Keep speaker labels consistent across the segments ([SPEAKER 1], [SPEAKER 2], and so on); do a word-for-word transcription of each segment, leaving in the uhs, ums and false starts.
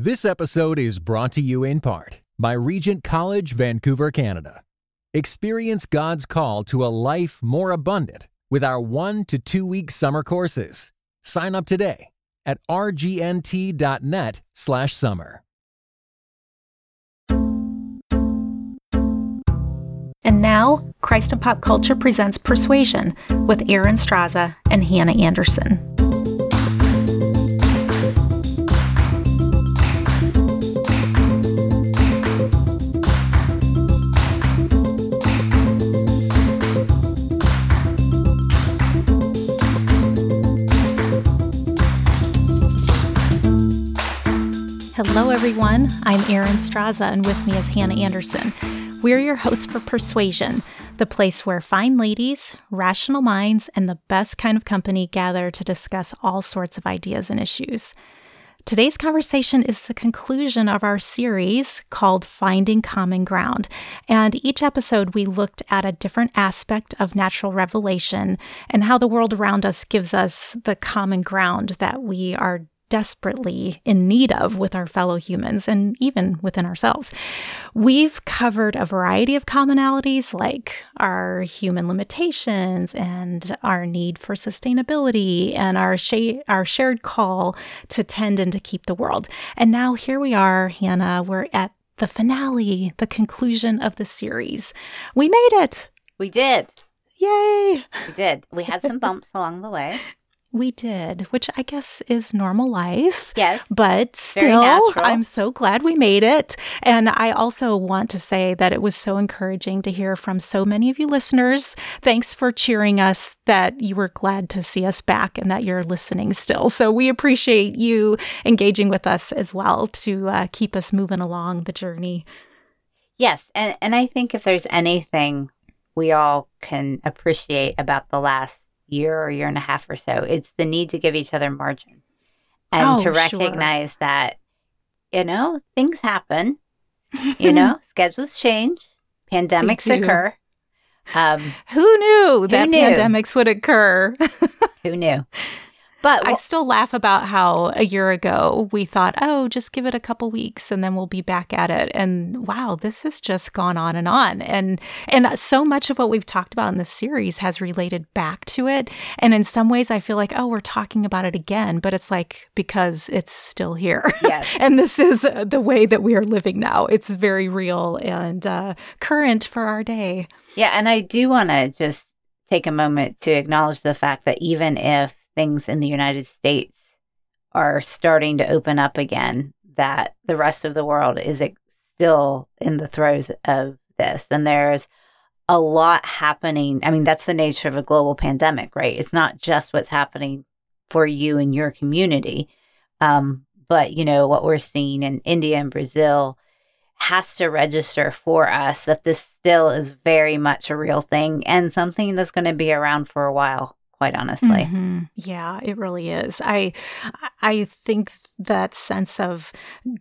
[SPEAKER 1] This episode is brought to you in part by Regent College, Vancouver, Canada. Experience God's call to a life more abundant with our one to two week summer courses. Sign up today at rgnt.net slash summer.
[SPEAKER 2] And now, Christ in Pop Culture presents Persuasion with Aaron Straza and Hannah Anderson. Hello, everyone. I'm Aaron Straza, and with me is Hannah Anderson. We're your hosts for Persuasion, the place where fine ladies, rational minds, and the best kind of company gather to discuss all sorts of ideas and issues. Today's conversation is the conclusion of our series called Finding Common Ground. And each episode, we looked at a different aspect of natural revelation and how the world around us gives us the common ground that we are desperately in need of with our fellow humans and even within ourselves. We've covered a variety of commonalities like our human limitations and our need for sustainability and our sh- our shared call to tend and to keep the world. And now here we are, Hannah, we're at the finale, the conclusion of the series. We made it.
[SPEAKER 3] We did.
[SPEAKER 2] Yay.
[SPEAKER 3] We did. We had some bumps along the way.
[SPEAKER 2] We did, which I guess is normal life.
[SPEAKER 3] Yes.
[SPEAKER 2] But still, I'm so glad we made it. And I also want to say that it was so encouraging to hear from so many of you listeners. Thanks for cheering us that you were glad to see us back and that you're listening still. So we appreciate you engaging with us as well to uh, keep us moving along the journey.
[SPEAKER 3] Yes. And, and I think if there's anything we all can appreciate about the last year or year and a half or so, it's the need to give each other margin and
[SPEAKER 2] oh,
[SPEAKER 3] to recognize
[SPEAKER 2] sure.
[SPEAKER 3] that, you know, things happen, you know, schedules change, pandemics occur. Um,
[SPEAKER 2] who knew
[SPEAKER 3] who
[SPEAKER 2] that
[SPEAKER 3] knew?
[SPEAKER 2] pandemics would occur?
[SPEAKER 3] Who knew? But
[SPEAKER 2] I still laugh about how a year ago we thought, oh, just give it a couple weeks and then we'll be back at it. And wow, this has just gone on and on. And and so much of what we've talked about in this series has related back to it. And in some ways, I feel like, oh, we're talking about it again. But it's like, because it's still here.
[SPEAKER 3] Yes.
[SPEAKER 2] And this is the way that we are living now. It's very real and uh, current for our day.
[SPEAKER 3] Yeah. And I do want to just take a moment to acknowledge the fact that even if things in the United States are starting to open up again, that the rest of the world is still in the throes of this. And there's a lot happening. I mean, that's the nature of a global pandemic, right? It's not just what's happening for you and your community. Um, but, you know, what we're seeing in India and Brazil has to register for us that this still is very much a real thing and something that's going to be around for a while. Quite honestly.
[SPEAKER 2] Mm-hmm. Yeah, it really is. I I think that sense of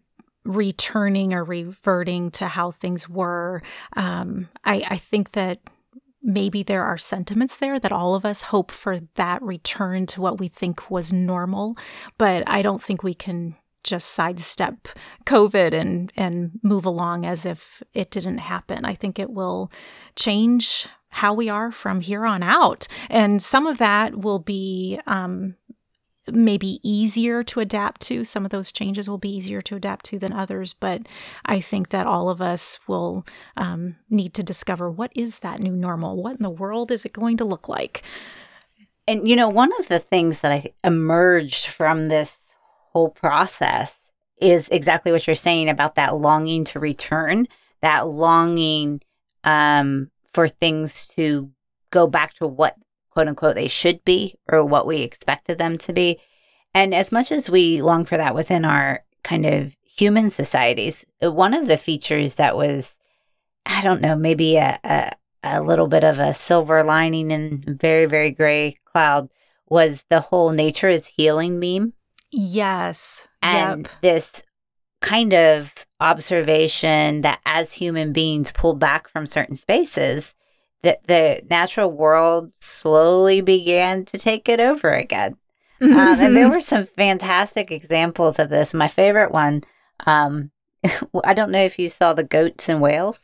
[SPEAKER 2] returning or reverting to how things were, um, I, I think that maybe there are sentiments there that all of us hope for that return to what we think was normal, but I don't think we can just sidestep COVID and, and move along as if it didn't happen. I think it will change how we are from here on out. And some of that will be um, maybe easier to adapt to. Some of those changes will be easier to adapt to than others. But I think that all of us will um, need to discover, what is that new normal? What in the world is it going to look like?
[SPEAKER 3] And, you know, one of the things that I emerged from this whole process is exactly what you're saying about that longing to return, that longing um, for things to go back to what, quote unquote, they should be or what we expected them to be. And as much as we long for that within our kind of human societies, one of the features that was, I don't know, maybe a, a, a little bit of a silver lining in a very, very gray cloud was the whole nature is healing meme.
[SPEAKER 2] Yes.
[SPEAKER 3] And
[SPEAKER 2] yep.
[SPEAKER 3] this kind of observation that as human beings pull back from certain spaces, that the natural world slowly began to take it over again. um, and there were some fantastic examples of this. My favorite one Um, I don't know if you saw the goats in Wales.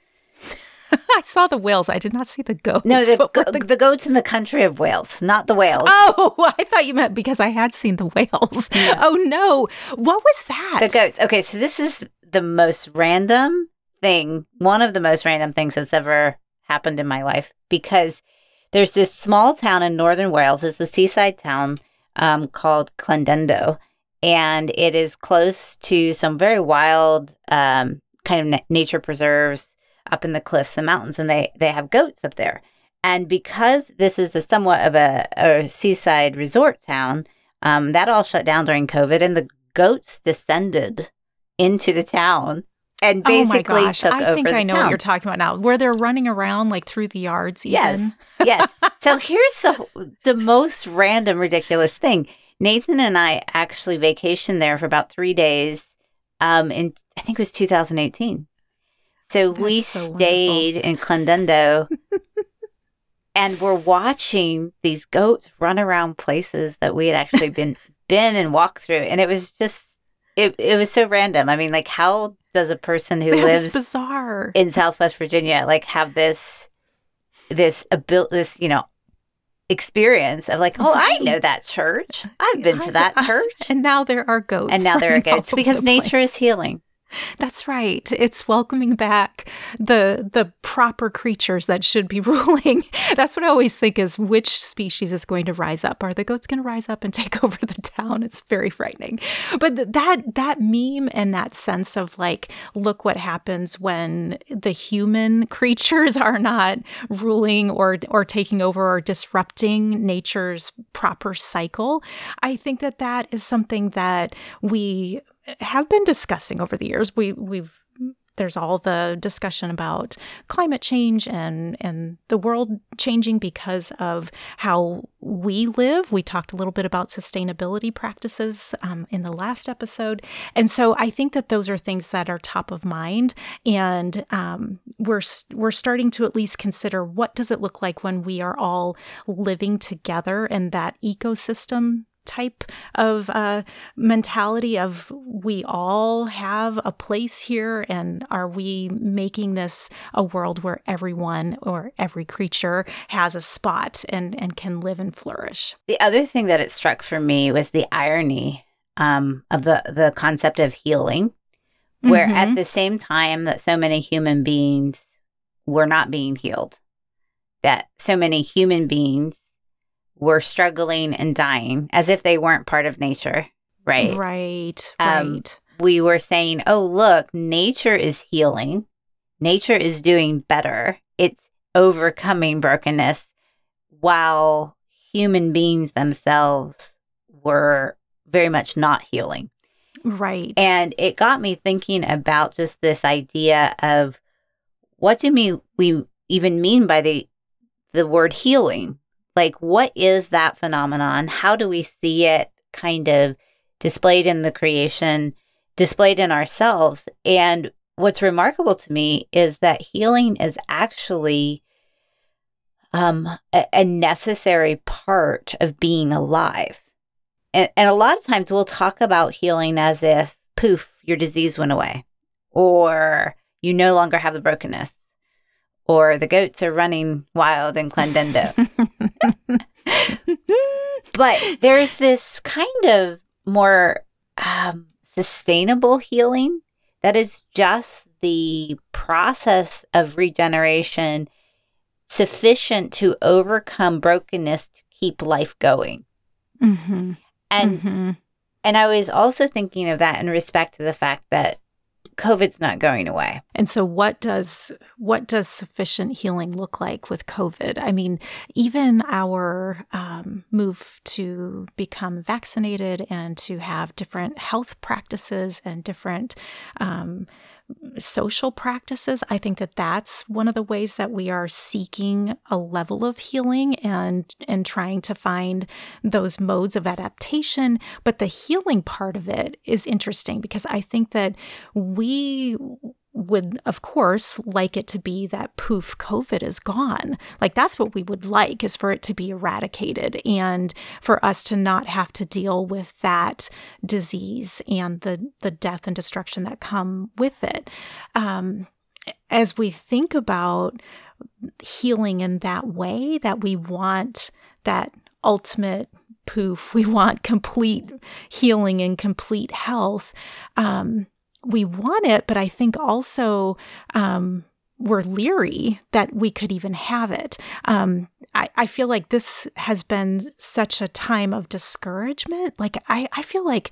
[SPEAKER 2] I saw the whales. I did not see the goats.
[SPEAKER 3] No, the, go-
[SPEAKER 2] the...
[SPEAKER 3] the goats in the country of Wales, not the whales.
[SPEAKER 2] Oh, I thought you meant because I had seen the whales. Yeah. Oh, no. What was that?
[SPEAKER 3] The goats. Okay, so this is the most random thing, one of the most random things that's ever happened in my life, because there's this small town in northern Wales. It's a seaside town um, called Clendendo, and it is close to some very wild um, kind of na- nature preserves up in the cliffs and mountains, and they, they have goats up there. And because this is a somewhat of a, a seaside resort town, um, that all shut down during COVID, and the goats descended into the town and basically
[SPEAKER 2] oh my gosh.
[SPEAKER 3] took
[SPEAKER 2] I
[SPEAKER 3] over
[SPEAKER 2] think
[SPEAKER 3] the
[SPEAKER 2] I know
[SPEAKER 3] town.
[SPEAKER 2] what you're talking about now, where they're running around like through the yards even.
[SPEAKER 3] Yes, yes. So here's the, the most random, ridiculous thing. Nathan and I actually vacationed there for about three days um, in, I think it was two thousand eighteen. So That's we so stayed wonderful. in Clendendo and we're watching these goats run around places that we had actually been been and walked through. And it was just, it, it was so random. I mean, like, how does a person who
[SPEAKER 2] That's
[SPEAKER 3] lives
[SPEAKER 2] bizarre.
[SPEAKER 3] in Southwest Virginia, like, have this, this ability, this, you know, experience of like, oh, right. I know that church. I've been to that church.
[SPEAKER 2] And now there are goats.
[SPEAKER 3] And now there are goats because nature is healing.
[SPEAKER 2] That's right. It's welcoming back the the proper creatures that should be ruling. That's what I always think is which species is going to rise up. Are the goats going to rise up and take over the town? It's very frightening. But th- that that meme and that sense of like, look what happens when the human creatures are not ruling or or taking over or disrupting nature's proper cycle. I think that that is something that we have been discussing over the years. We we've there's all the discussion about climate change and and the world changing because of how we live. We talked a little bit about sustainability practices um, in the last episode, and so I think that those are things that are top of mind, and um, we're we're starting to at least consider what does it look like when we are all living together in that ecosystem type of uh, mentality of we all have a place here, and are we making this a world where everyone or every creature has a spot and, and can live and flourish?
[SPEAKER 3] The other thing that it struck for me was the irony um, of the, the concept of healing, where mm-hmm. at the same time that so many human beings were not being healed, that so many human beings were struggling and dying as if they weren't part of nature, right?
[SPEAKER 2] Right,
[SPEAKER 3] um,
[SPEAKER 2] right.
[SPEAKER 3] We were saying, oh, look, nature is healing. Nature is doing better. It's overcoming brokenness, while human beings themselves were very much not healing.
[SPEAKER 2] Right.
[SPEAKER 3] And it got me thinking about just this idea of what do we, we even mean by the the word healing? Like, what is that phenomenon? How do we see it kind of displayed in the creation, displayed in ourselves? And what's remarkable to me is that healing is actually um, a, a necessary part of being alive. And, and a lot of times we'll talk about healing as if, poof, your disease went away, or you no longer have the brokenness, or the goats are running wild in Clendendo. But there's this kind of more um, sustainable healing that is just the process of regeneration sufficient to overcome brokenness to keep life going.
[SPEAKER 2] Mm-hmm.
[SPEAKER 3] And
[SPEAKER 2] mm-hmm.
[SPEAKER 3] and I was also thinking of that in respect to the fact that COVID's not going away.
[SPEAKER 2] And so what does what does sufficient healing look like with COVID? I mean, even our um, move to become vaccinated and to have different health practices and different um, social practices, I think that that's one of the ways that we are seeking a level of healing and and trying to find those modes of adaptation. But the healing part of it is interesting because I think that we would, of course, like it to be that poof, COVID is gone. Like that's what we would like, is for it to be eradicated and for us to not have to deal with that disease and the, the death and destruction that come with it. Um, as we think about healing in that way, that we want that ultimate poof, we want complete healing and complete health, um, we want it, but I think also um, we're leery that we could even have it. Um, I, I feel like this has been such a time of discouragement. Like I, I feel like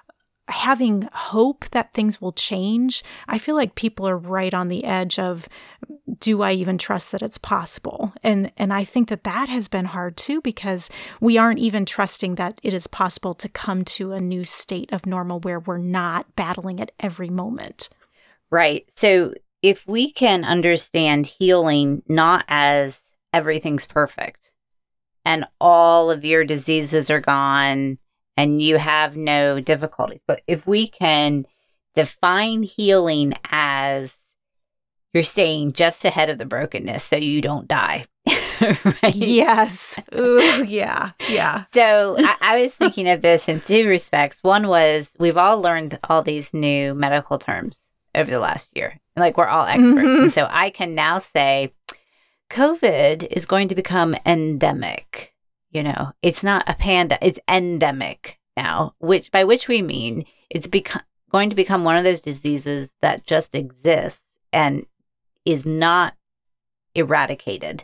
[SPEAKER 2] having hope that things will change, I feel like people are right on the edge of, do I even trust that it's possible? And and I think that that has been hard too, because we aren't even trusting that it is possible to come to a new state of normal where we're not battling it every moment.
[SPEAKER 3] Right. So if we can understand healing not as everything's perfect and all of your diseases are gone and you have no difficulties, but if we can define healing as you're staying just ahead of the brokenness so you don't die. Right?
[SPEAKER 2] Yes. Ooh, yeah. Yeah.
[SPEAKER 3] So I, I was thinking of this in two respects. One was we've all learned all these new medical terms over the last year. Like we're all experts. Mm-hmm. And so I can now say COVID is going to become endemic. You know, it's not a panda, it's endemic now, which by which we mean it's beco- going to become one of those diseases that just exists and is not eradicated,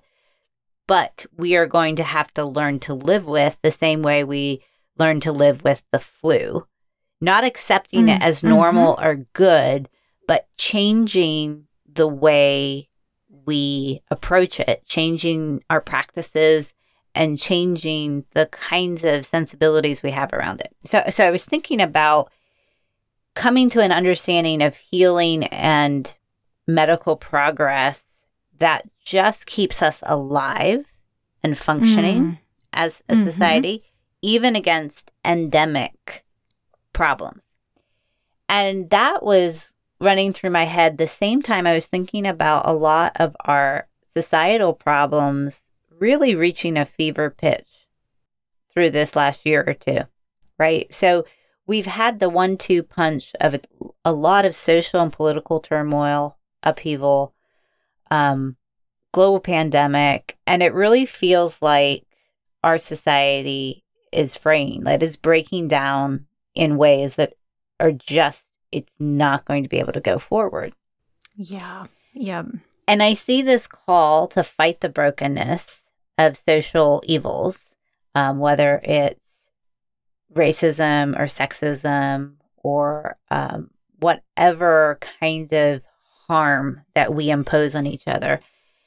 [SPEAKER 3] but we are going to have to learn to live with the same way we learn to live with the flu, not accepting mm-hmm. it as normal mm-hmm. or good, but changing the way we approach it, changing our practices and changing the kinds of sensibilities we have around it. So, so I was thinking about coming to an understanding of healing and medical progress that just keeps us alive and functioning mm. as a mm-hmm. society, even against endemic problems. And that was running through my head the same time I was thinking about a lot of our societal problems really reaching a fever pitch through this last year or two, right? So we've had the one two punch of a, a lot of social and political turmoil, upheaval, um, global pandemic, and it really feels like our society is fraying, that is breaking down in ways that are just, it's not going to be able to go forward.
[SPEAKER 2] Yeah, yeah.
[SPEAKER 3] And I see this call to fight the brokenness of social evils, um, whether it's racism or sexism or um, whatever kind of harm that we impose on each other.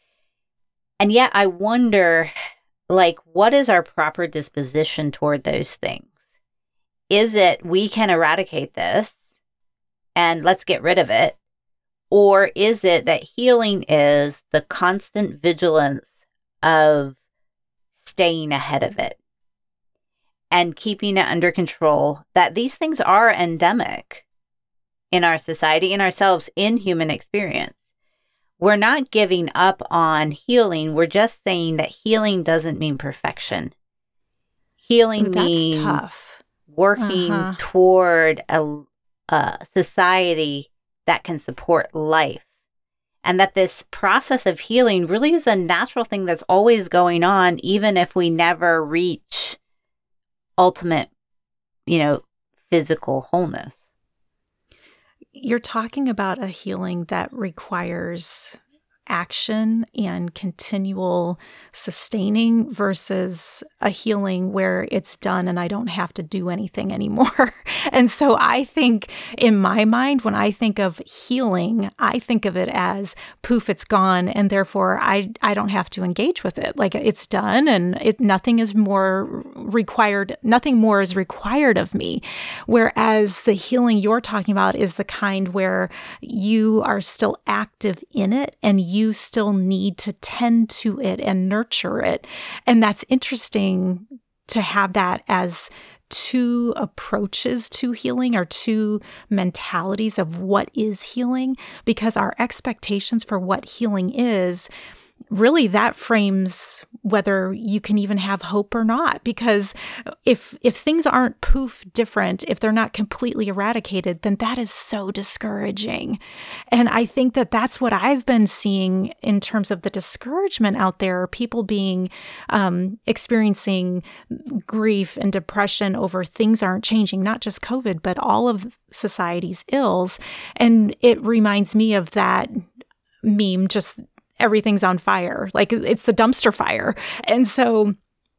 [SPEAKER 3] And yet I wonder, like, what is our proper disposition toward those things? Is it we can eradicate this and let's get rid of it? Or is it that healing is the constant vigilance of staying ahead of it and keeping it under control, that these things are endemic in our society, in ourselves, in human experience? We're not giving up on healing. We're just saying that healing doesn't mean perfection. Healing
[SPEAKER 2] Ooh, that's
[SPEAKER 3] means
[SPEAKER 2] tough.
[SPEAKER 3] working uh-huh. toward a, a society that can support life. And that this process of healing really is a natural thing that's always going on, even if we never reach ultimate, you know, physical wholeness.
[SPEAKER 2] You're talking about a healing that requires action and continual sustaining versus a healing where it's done and I don't have to do anything anymore. And so I think in my mind, when I think of healing, I think of it as poof, it's gone. And therefore I, I don't have to engage with it. Like it's done and it, nothing is more required. Nothing more is required of me. Whereas the healing you're talking about is the kind where you are still active in it and you You still need to tend to it and nurture it. And that's interesting to have that as two approaches to healing or two mentalities of what is healing, because our expectations for what healing is, really that frames whether you can even have hope or not. Because if if things aren't poof different, if they're not completely eradicated, then that is so discouraging. And I think that that's what I've been seeing in terms of the discouragement out there, people being um, experiencing grief and depression over things aren't changing, not just COVID, but all of society's ills. And it reminds me of that meme, just everything's on fire. Like it's a dumpster fire. And so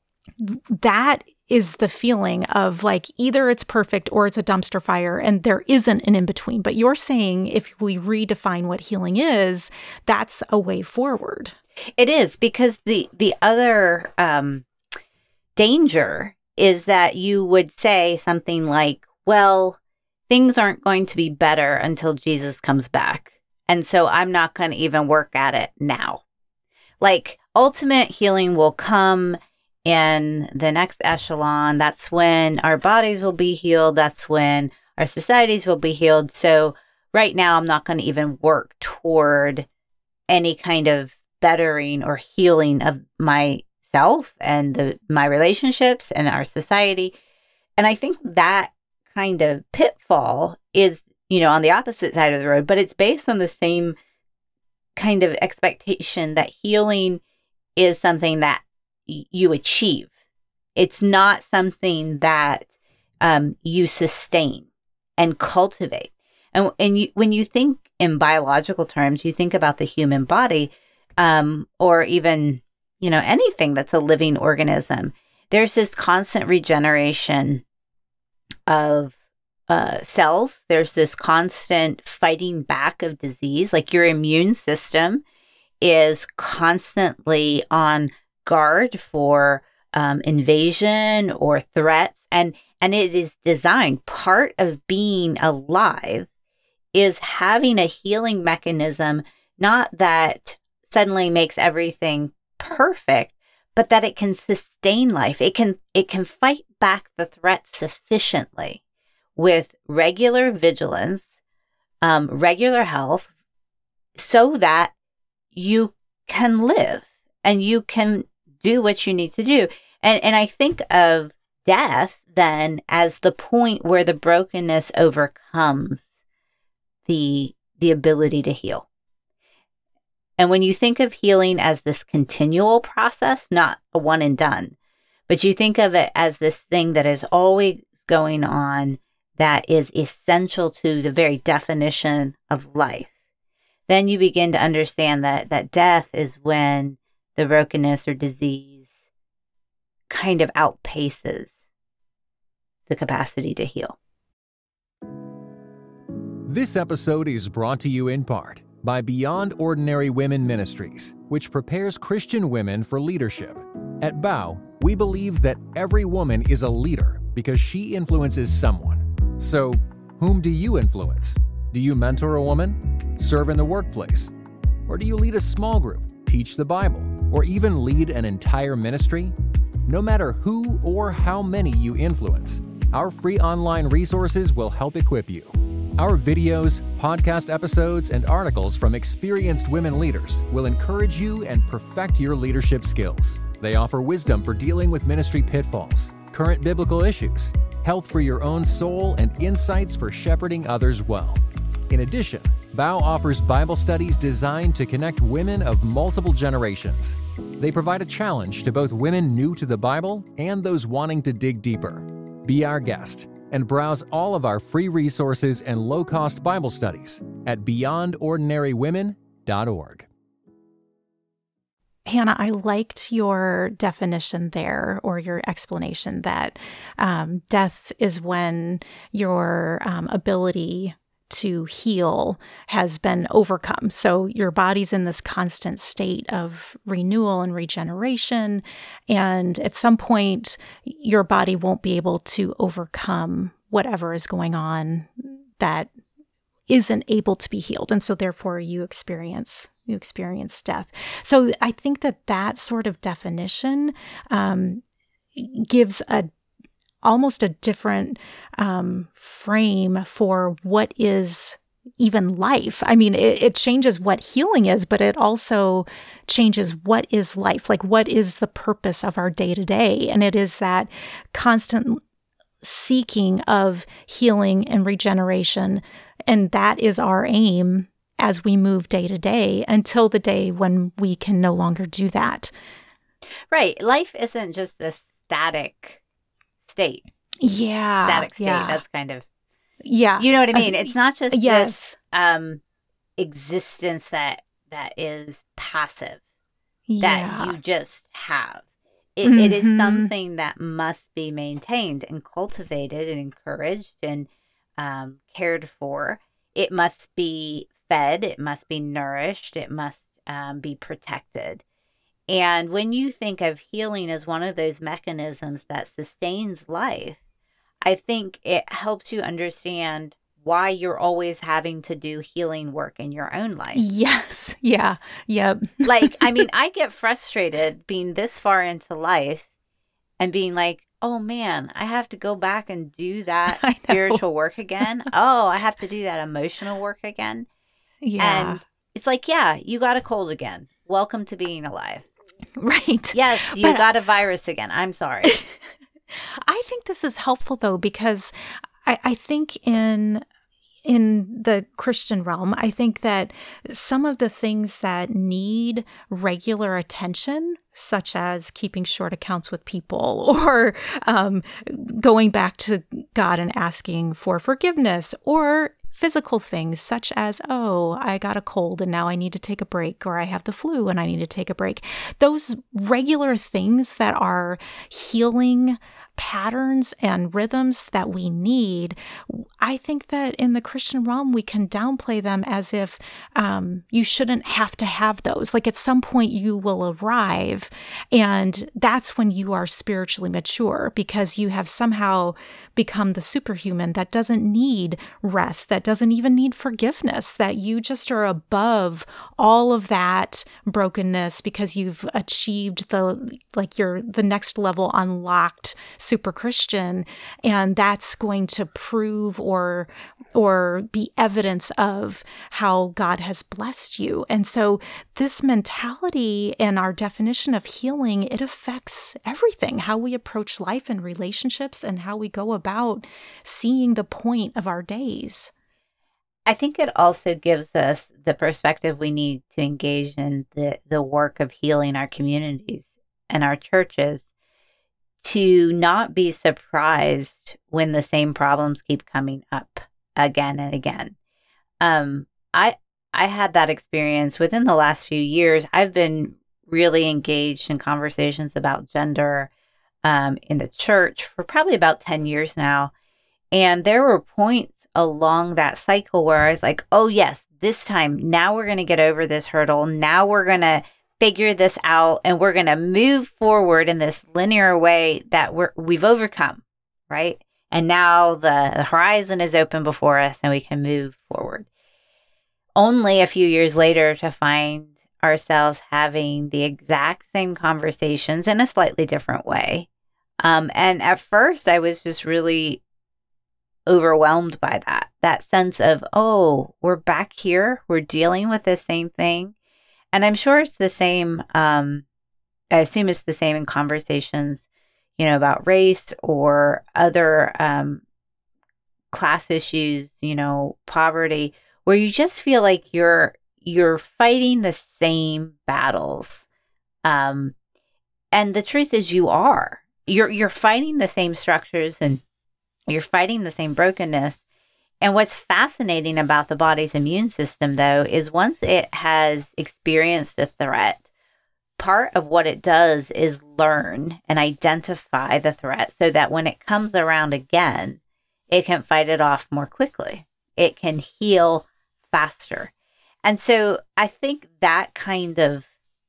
[SPEAKER 2] that is the feeling of like either it's perfect or it's a dumpster fire, and there isn't an in-between. But you're saying if we redefine what healing is, that's a way forward.
[SPEAKER 3] It is, because the, the other um, danger is that you would say something like, well, things aren't going to be better until Jesus comes back. And so I'm not going to even work at it now. Like ultimate healing will come in the next echelon. That's when our bodies will be healed. That's when our societies will be healed. So right now I'm not going to even work toward any kind of bettering or healing of myself and the, my relationships and our society. And I think that kind of pitfall is, you know, on the opposite side of the road, but it's based on the same kind of expectation that healing is something that y- you achieve. It's not something that um, you sustain and cultivate. And, and you, when you think in biological terms, you think about the human body um, or even, you know, anything that's a living organism. There's this constant regeneration of Uh, cells. There's this constant fighting back of disease. Like your immune system is constantly on guard for um, invasion or threats. And, and it is designed, part of being alive is having a healing mechanism, not that suddenly makes everything perfect, but that it can sustain life. It can, it can fight back the threats sufficiently with regular vigilance, um, regular health, so that you can live and you can do what you need to do. And, and I think of death then as the point where the brokenness overcomes the, the ability to heal. And when you think of healing as this continual process, not a one and done, but you think of it as this thing that is always going on, that is essential to the very definition of life, then you begin to understand that that death is when the brokenness or disease kind of outpaces the capacity to heal.
[SPEAKER 1] This episode is brought to you in part by Beyond Ordinary Women Ministries, which prepares Christian women for leadership. At B O W, we believe that every woman is a leader because she influences someone. So, whom do you influence? Do you mentor a woman? Serve in the workplace? Or do you lead a small group, teach the Bible, or even lead an entire ministry? No matter who or how many you influence, our free online resources will help equip you. Our videos, podcast episodes, and articles from experienced women leaders will encourage you and perfect your leadership skills. They offer wisdom for dealing with ministry pitfalls, current biblical issues, health for your own soul, and insights for shepherding others well. In addition, B O W offers Bible studies designed to connect women of multiple generations. They provide a challenge to both women new to the Bible and those wanting to dig deeper. Be our guest and browse all of our free resources and low-cost Bible studies at beyond ordinary women dot org.
[SPEAKER 2] Hannah, I liked your definition there, or your explanation that um, death is when your um, ability to heal has been overcome. So your body's in this constant state of renewal and regeneration. And at some point, your body won't be able to overcome whatever is going on that isn't able to be healed. And so therefore you experience you experience death. So I think that that sort of definition um, gives a almost a different um, frame for what is even life. I mean, it, it changes what healing is, but it also changes what is life, like what is the purpose of our day to day. And it is that constant seeking of healing and regeneration. And that is our aim as we move day to day until the day when we can no longer do that.
[SPEAKER 3] Right. Life isn't just a static state.
[SPEAKER 2] Yeah.
[SPEAKER 3] Static state.
[SPEAKER 2] Yeah.
[SPEAKER 3] That's kind of,
[SPEAKER 2] yeah.
[SPEAKER 3] You know what I mean? It's not just
[SPEAKER 2] yes.
[SPEAKER 3] this um, existence that that is passive,
[SPEAKER 2] yeah.
[SPEAKER 3] that you just have. It,
[SPEAKER 2] mm-hmm.
[SPEAKER 3] it is something that must be maintained and cultivated and encouraged and um, cared for. It must be fed. It must be nourished. It must um, be protected. And when you think of healing as one of those mechanisms that sustains life, I think it helps you understand why you're always having to do healing work in your own life.
[SPEAKER 2] Yes. Yeah. Yep.
[SPEAKER 3] Like, I mean, I get frustrated being this far into life and being like, oh man, I have to go back and do that spiritual work again. Oh, I have to do that emotional work again.
[SPEAKER 2] Yeah.
[SPEAKER 3] And it's like, yeah, you got a cold again. Welcome to being alive.
[SPEAKER 2] Right.
[SPEAKER 3] Yes, you
[SPEAKER 2] but,
[SPEAKER 3] got a virus again. I'm sorry.
[SPEAKER 2] I think this is helpful, though, because I, I think in in the Christian realm, I think that some of the things that need regular attention, such as keeping short accounts with people or um, going back to God and asking for forgiveness, or physical things such as, oh, I got a cold and now I need to take a break, or I have the flu and I need to take a break. Those regular things that are healing patterns and rhythms that we need, I think that in the Christian realm, we can downplay them as if um, you shouldn't have to have those. Like at some point you will arrive, and that's when you are spiritually mature, because you have somehow become the superhuman that doesn't need rest, that doesn't even need forgiveness, that you just are above all of that brokenness because you've achieved the, like you're the next level unlocked super Christian, and that's going to prove or or be evidence of how God has blessed you. And so this mentality and our definition of healing, it affects everything, how we approach life and relationships and how we go about seeing the point of our days.
[SPEAKER 3] I think it also gives us the perspective we need to engage in the, the work of healing our communities and our churches, to not be surprised when the same problems keep coming up again and again. Um, I I had that experience within the last few years. I've been really engaged in conversations about gender um, in the church for probably about ten years now. And there were points along that cycle where I was like, oh, yes, this time, now we're going to get over this hurdle. Now we're going to figure this out, and we're going to move forward in this linear way that we're, we've overcome, right? And now the horizon is open before us and we can move forward. Only a few years later to find ourselves having the exact same conversations in a slightly different way. Um, and at first I was just really overwhelmed by that, that sense of, oh, we're back here, we're dealing with the same thing. And I'm sure it's the same, um, I assume it's the same in conversations, you know, about race or other um, class issues, you know, poverty, where you just feel like you're you're fighting the same battles. Um, and the truth is you are. You're you're fighting the same structures and you're fighting the same brokenness. And what's fascinating about the body's immune system, though, is once it has experienced a threat, part of what it does is learn and identify the threat so that when it comes around again, it can fight it off more quickly. It can heal faster. And so I think that kind of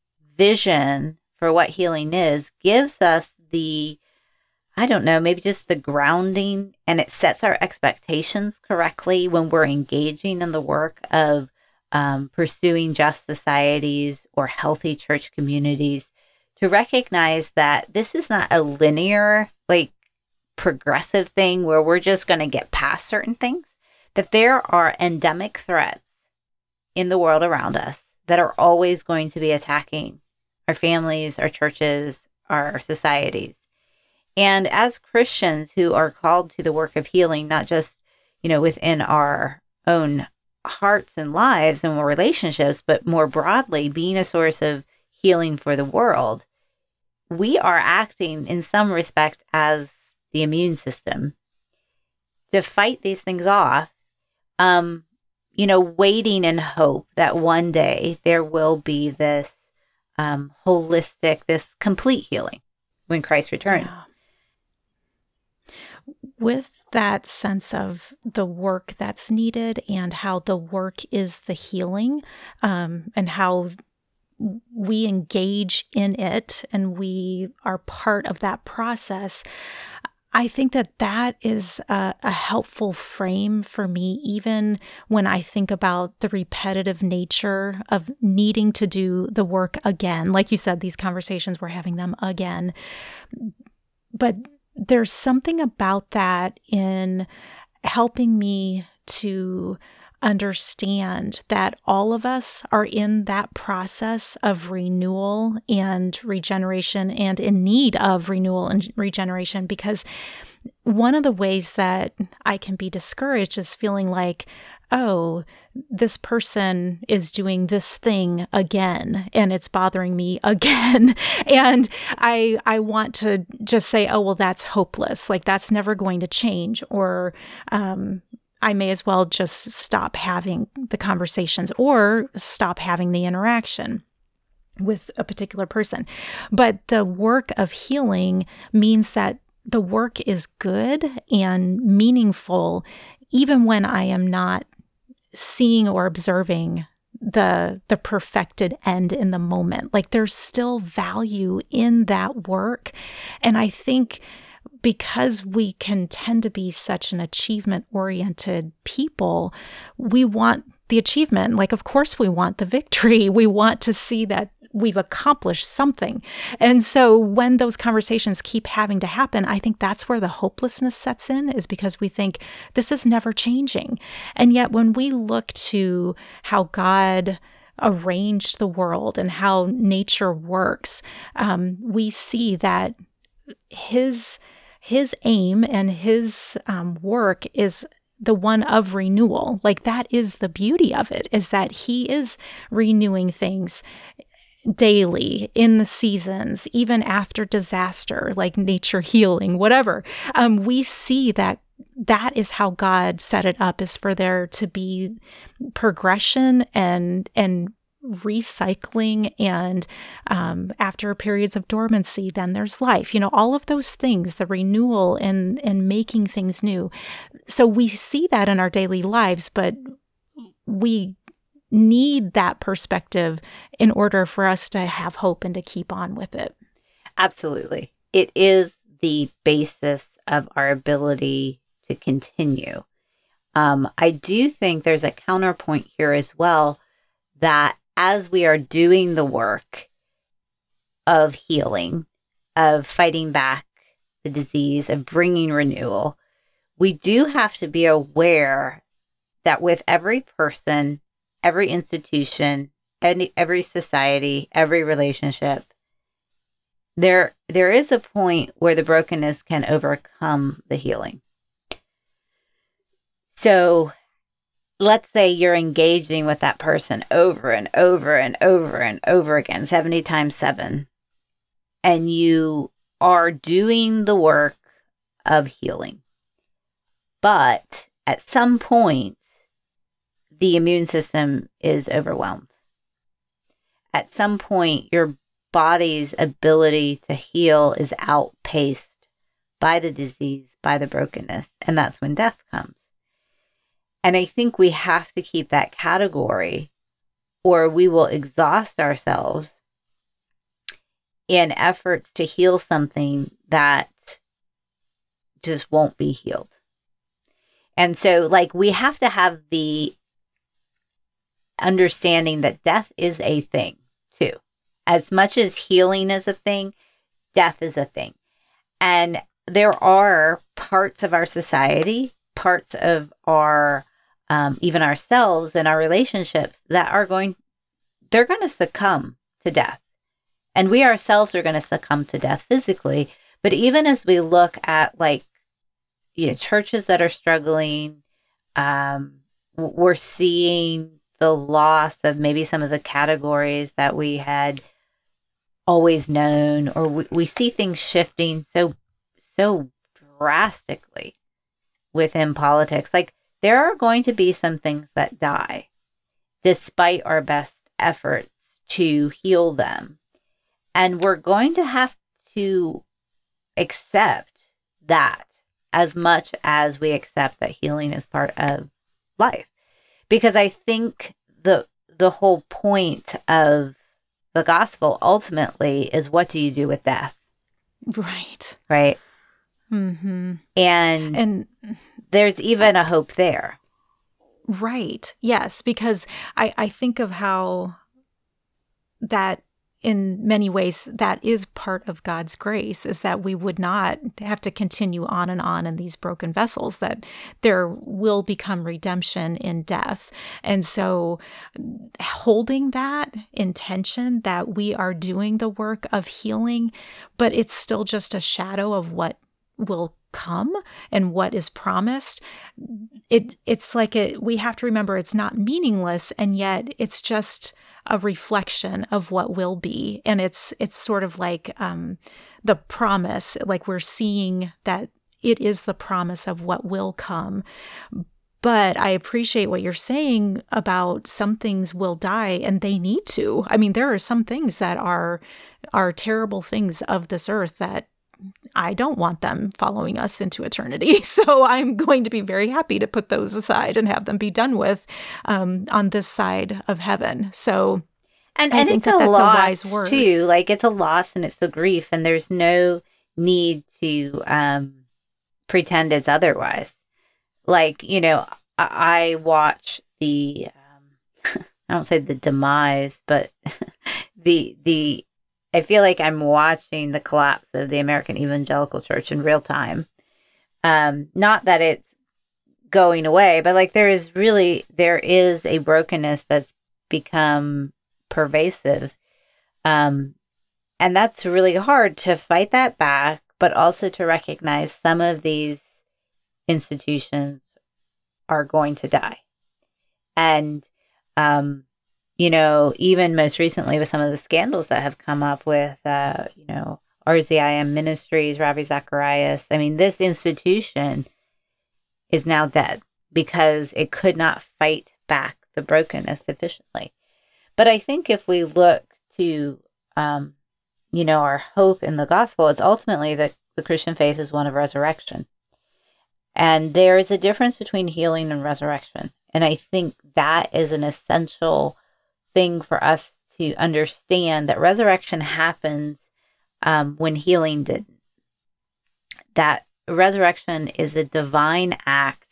[SPEAKER 3] vision for what healing is gives us the, I don't know, maybe just the grounding, and it sets our expectations correctly when we're engaging in the work of um, pursuing just societies or healthy church communities, to recognize that this is not a linear, like, progressive thing where we're just going to get past certain things, that there are endemic threats in the world around us that are always going to be attacking our families, our churches, our societies. And as Christians who are called to the work of healing, not just, you know, within our own hearts and lives and relationships, but more broadly, being a source of healing for the world, we are acting in some respect as the immune system to fight these things off, um, you know, waiting in hope that one day there will be this um, holistic, this complete healing when Christ returns.
[SPEAKER 2] Yeah. With that sense of the work that's needed and how the work is the healing, um, and how we engage in it and we are part of that process, I think that that is a, a helpful frame for me, even when I think about the repetitive nature of needing to do the work again. Like you said, these conversations, we're having them again. But there's something about that in helping me to understand that all of us are in that process of renewal and regeneration and in need of renewal and regeneration, because one of the ways that I can be discouraged is feeling like, oh, this person is doing this thing again and it's bothering me again. And I I want to just say, oh, well, that's hopeless. Like that's never going to change. Or um, I may as well just stop having the conversations or stop having the interaction with a particular person. But the work of healing means that the work is good and meaningful, even when I am not seeing or observing the the perfected end in the moment. Like there's still value in that work. And I think because we can tend to be such an achievement-oriented people, we want the achievement. Like, of course, we want the victory. We want to see that we've accomplished something. And so when those conversations keep having to happen, I think that's where the hopelessness sets in, is because we think this is never changing. And yet when we look to how God arranged the world and how nature works, um, we see that his his aim and his um, work is the one of renewal. Like that is the beauty of it, is that he is renewing things daily in the seasons, even after disaster, like nature healing, whatever. Um, we see that that is how God set it up, is for there to be progression and, and recycling, and um, after periods of dormancy, then there's life. You know, all of those things, the renewal and and making things new. So we see that in our daily lives, but we need that perspective in order for us to have hope and to keep on with it.
[SPEAKER 3] Absolutely. It is the basis of our ability to continue. Um, I do think there's a counterpoint here as well, that as we are doing the work of healing, of fighting back the disease, of bringing renewal, we do have to be aware that with every person, every institution, any, every society, every relationship, there there is a point where the brokenness can overcome the healing. So let's say you're engaging with that person over and over and over and over again, seventy times seven, and you are doing the work of healing. But at some point, the immune system is overwhelmed. At some point, your body's ability to heal is outpaced by the disease, by the brokenness, and that's when death comes. And I think we have to keep that category, or we will exhaust ourselves in efforts to heal something that just won't be healed. And so, like, we have to have the understanding that death is a thing, too. As much as healing is a thing, death is a thing. And there are parts of our society, parts of our, um, even ourselves and our relationships that are going, they're going to succumb to death. And we ourselves are going to succumb to death physically. But even as we look at like, you know, churches that are struggling, um, we're seeing the loss of maybe some of the categories that we had always known, or we, we see things shifting so, so drastically within politics. Like there are going to be some things that die despite our best efforts to heal them. And we're going to have to accept that as much as we accept that healing is part of life. Because I think the the whole point of the gospel ultimately is, what do you do with death?
[SPEAKER 2] Right.
[SPEAKER 3] Right.
[SPEAKER 2] Mm-hmm.
[SPEAKER 3] And,
[SPEAKER 2] and
[SPEAKER 3] there's even a hope there.
[SPEAKER 2] Right. Yes. Because I, I think of how that in many ways that is part of God's grace, is that we would not have to continue on and on in these broken vessels, that there will become redemption in death. And so holding that intention that we are doing the work of healing, but it's still just a shadow of what will come and what is promised. It it's like it we have to remember it's not meaningless, and yet it's just a reflection of what will be. And it's it's sort of like um, the promise, like we're seeing that it is the promise of what will come. But I appreciate what you're saying about some things will die, and they need to. I mean, there are some things that are are terrible things of this earth that I don't want them following us into eternity. So I'm going to be very happy to put those aside and have them be done with um, on this side of heaven. So
[SPEAKER 3] and,
[SPEAKER 2] I
[SPEAKER 3] and
[SPEAKER 2] think
[SPEAKER 3] it's
[SPEAKER 2] that
[SPEAKER 3] a
[SPEAKER 2] that's
[SPEAKER 3] loss
[SPEAKER 2] a wise word
[SPEAKER 3] too. Like it's a loss and it's a grief, and there's no need to um, pretend it's otherwise. Like, you know, I, I watch the, um, I don't say the demise, but the, the, I feel like I'm watching the collapse of the American Evangelical Church in real time. Um, not that it's going away, but like there is really, there is a brokenness that's become pervasive. Um, and that's really hard to fight that back, but also to recognize some of these institutions are going to die. And, um, you know, even most recently with some of the scandals that have come up with, uh, you know, R Z I M Ministries, Ravi Zacharias. I mean, this institution is now dead because it could not fight back the brokenness sufficiently. But I think if we look to, um, you know, our hope in the gospel, it's ultimately that the Christian faith is one of resurrection. And there is a difference between healing and resurrection. And I think that is an essential thing for us to understand, that resurrection happens um, when healing didn't. That resurrection is a divine act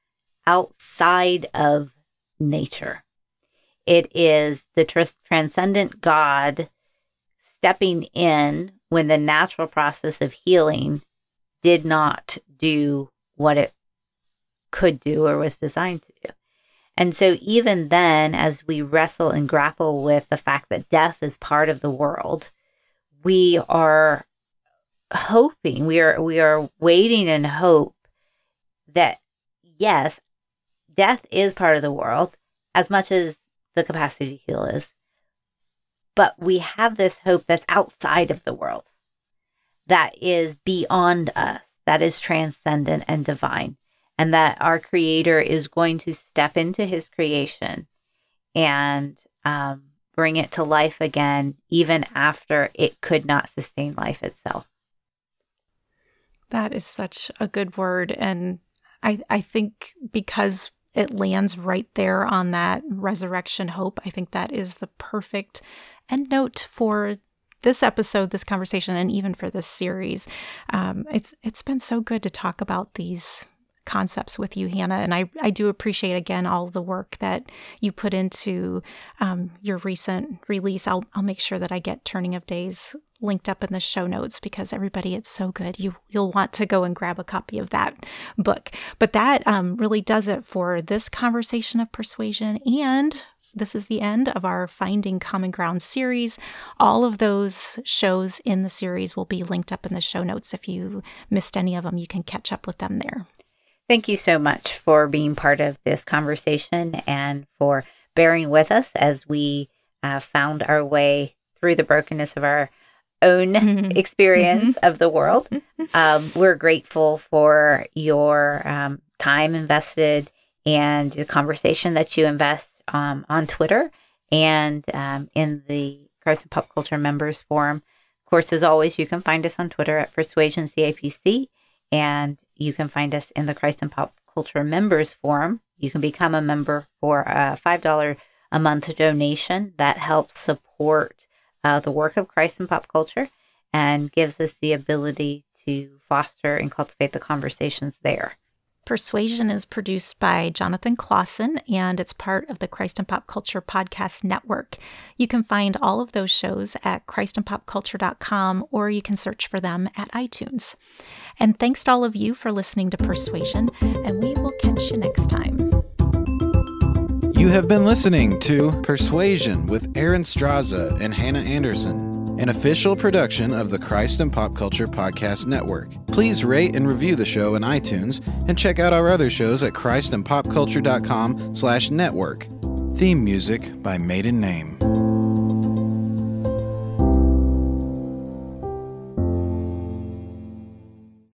[SPEAKER 3] outside of nature. It is the tr- transcendent God stepping in when the natural process of healing did not do what it could do or was designed to do. And so even then, as we wrestle and grapple with the fact that death is part of the world, we are hoping, we are we are waiting in hope that, yes, death is part of the world as much as the capacity to heal is. But we have this hope that's outside of the world, that is beyond us, that is transcendent and divine. And that our Creator is going to step into His creation and um, bring it to life again, even after it could not sustain life itself.
[SPEAKER 2] That is such a good word. And I, I think because it lands right there on that resurrection hope, I think that is the perfect end note for this episode, this conversation, and even for this series. Um, it's it's been so good to talk about these concepts with you, Hannah. And I, I do appreciate, again, all the work that you put into um, your recent release. I'll I'll make sure that I get Turning of Days linked up in the show notes because everybody, it's so good. You, you'll want to go and grab a copy of that book. But that um, really does it for this conversation of persuasion. And this is the end of our Finding Common Ground series. All of those shows in the series will be linked up in the show notes. If you missed any of them, you can catch up with them there.
[SPEAKER 3] Thank you so much for being part of this conversation and for bearing with us as we uh, found our way through the brokenness of our own mm-hmm. experience mm-hmm. of the world. Um, we're grateful for your um, time invested and the conversation that you invest um, on Twitter and um, in the Christ and Pop Culture Members Forum. Of course, as always, you can find us on Twitter at Persuasion C A P C, and you can find us in the Christ and Pop Culture Members Forum. You can become a member for a five dollars a month donation that helps support uh, the work of Christ and Pop Culture and gives us the ability to foster and cultivate the conversations there.
[SPEAKER 2] Persuasion is produced by Jonathan Clausen, and it's part of the Christ and Pop Culture Podcast Network. You can find all of those shows at christ and pop culture dot com, or you can search for them at iTunes. And thanks to all of you for listening to Persuasion, and we will catch you next time.
[SPEAKER 4] You have been listening to Persuasion with Aaron Straza and Hannah Anderson, an official production of the Christ and Pop Culture Podcast Network. Please rate and review the show in iTunes and check out our other shows at christ and pop culture dot com slash network. Theme music by Maiden Name.